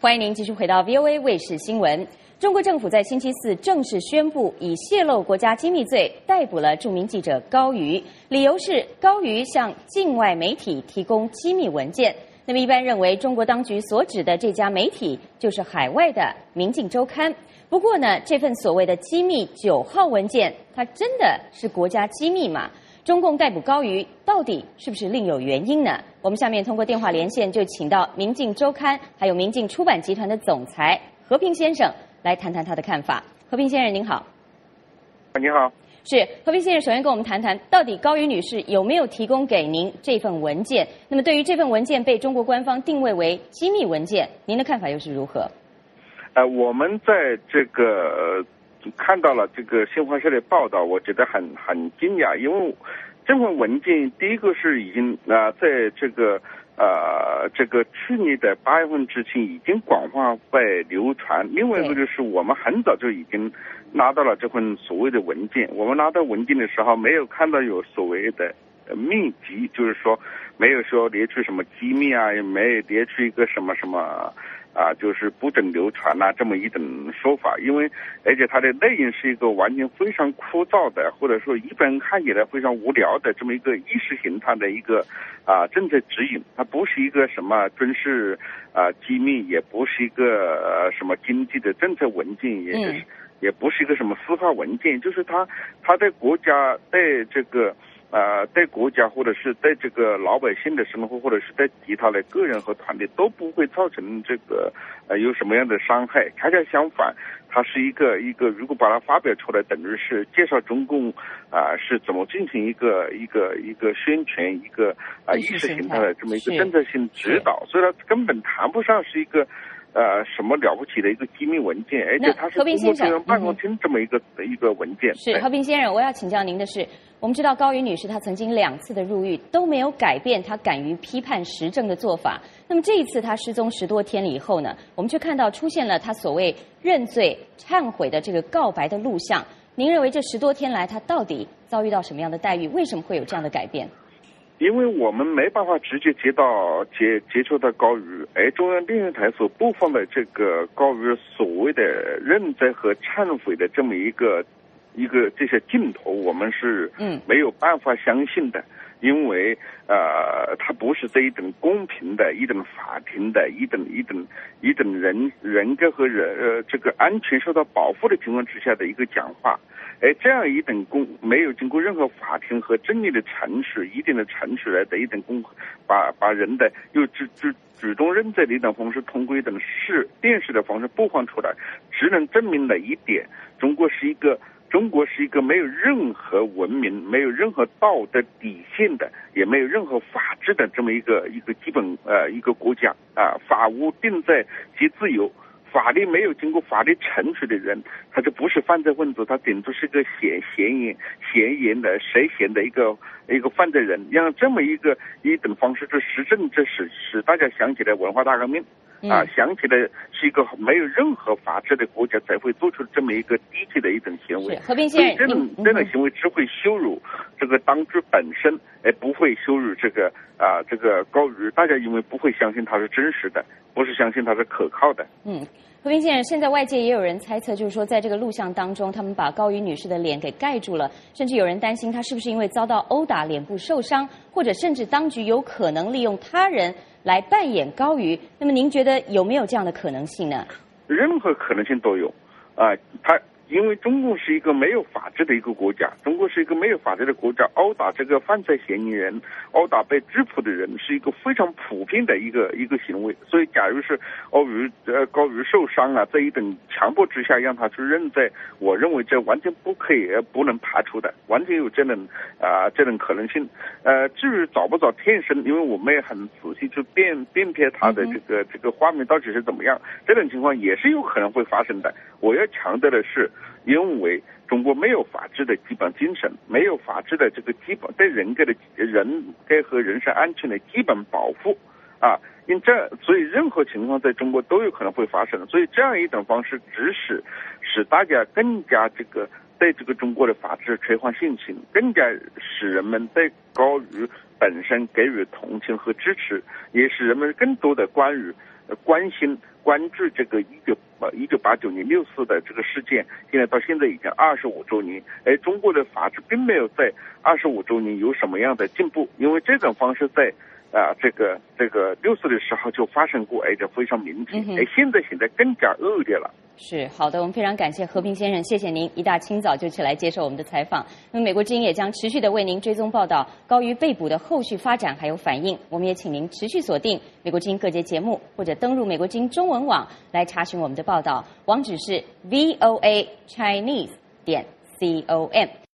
欢迎您继续回到 VOA 卫视新闻。中国政府在星期四正式宣布，以泄露国家机密罪逮捕了著名记者高瑜，理由是高瑜向境外媒体提供机密文件。那么一般认为，中国当局所指的这家媒体就是海外的《明镜周刊》。不过呢，这份所谓的机密9号文件，它真的是国家机密吗？中共逮捕高瑜到底是不是另有原因呢？我们下面通过电话连线，就请到《明镜周刊》还有明镜出版集团的总裁和平先生来谈谈他的看法。和平先生您好。 你好。 是和平先生，首先跟我们谈谈，到底高瑜女士有没有提供给您这份文件？那么对于这份文件被中国官方定位为机密文件，您的看法又是如何？ 我们在这个看到了这个新华社的报道，我觉得很惊讶，因为这份文件第一个是已经在这个去年的8月份之前已经广泛被流传，另外一个就是我们很早就已经拿到了这份所谓的文件。我们拿到文件的时候没有看到有所谓的秘籍，就是说没有说列出什么机密啊，也没有列出一个什么就是不准流传这么一种说法，因为而且它的内容是一个完全非常枯燥的，或者说一般人看起来非常无聊的这么一个意识形态的一个政策指引，它不是一个什么军事机密，也不是一个什么经济的政策文件，也不是一个什么司法文件，就是它对国家对这个对国家或者是对这个老百姓的生活，或者是对其他的个人和团队都不会造成这个有什么样的伤害。恰恰相反，它是一个如果把它发表出来，等于是介绍中共是怎么进行一个宣传一个意识形态的这么一个政策性指导，所以它根本谈不上是一个什么了不起的一个机密文件，而且它是中共中央办公厅这么一个文件。 是和平先生，我要请教您的是，我们知道高瑜女士她曾经2次的入狱都没有改变她敢于批判时政的做法。那么这一次她失踪10多天了以后呢，我们却看到出现了她所谓认罪忏悔的这个告白的录像。您认为这10多天来她到底遭遇到什么样的待遇？为什么会有这样的改变？ 因为我们没办法直接接触到高瑜，而中央电视台所播放的这个高瑜所谓的认罪和忏悔的这么一个这些镜头，我们是没有办法相信的，因为它不是在一种公平的、一种法庭的、一种人格和这个安全受到保护的情况之下的一个讲话。而这样一种没有经过任何法庭和正义的程序、一定的程序来的一种把人的又主动认罪的一种方式，通过一种电视的方式播放出来，只能证明了一点：中国是一个没有任何文明、没有任何道德底线的，也没有任何法治的这么一个基本一个国家法无定在即自由。法律没有经过法律程序的人，他就不是犯罪分子，他顶多是个嫌疑的谁嫌的一个犯罪人。让这么一种方式，就实证这使大家想起来文化大革命想起来是一个没有任何法治的国家才会做出这么一个低级的一种行为。 和平先生， 这种行为只会羞辱这个当局本身，而不会羞辱这个高瑜。大家因为不会相信它是真实的，不是相信它是可靠的。 和平先生，现在外界也有人猜测，就是说在这个录像当中，他们把高瑜女士的脸给盖住了，甚至有人担心她是不是因为遭到殴打脸部受伤，或者甚至当局有可能利用他人来扮演高瑜。那么您觉得有没有这样的可能性呢？ 任何可能性都有因为中共是一个没有法治的一个国家，殴打这个犯罪嫌疑人，殴打被拘捕的人是一个非常普遍的一个行为。所以假如是高瑜受伤在一种强迫之下让他去认罪，我认为这完全不能排除的，完全有这种可能性。至于早不早天生，因为我们也很仔细去辨别他的这个画面到底是怎么样，这种情况也是有可能会发生的。我要强调的是，因为中国没有法治的基本精神，没有法治的这个基本对人格和人身安全的基本保护所以任何情况在中国都有可能会发生。所以这样一种方式只使大家更加对这个中国的法治缺乏信心，更加使人们对高瑜本身给予同情和支持，也使人们更多的关心关注这个1989年6·4的这个事件，现在到现在已经25周年，而中国的法治并没有在25周年有什么样的进步，因为这种方式在这个6·4的时候就发生过，而且非常明显，而现在更加恶劣了。 是好的，我们非常感谢和平先生，谢谢您一大清早就起来接受我们的采访。那么美国之音也将持续的为您追踪报道高瑜被捕的后续发展还有反应。我们也请您持续锁定美国之音各节节目，或者登入美国之音中文网来查询我们的报道，网址是voachinese.com。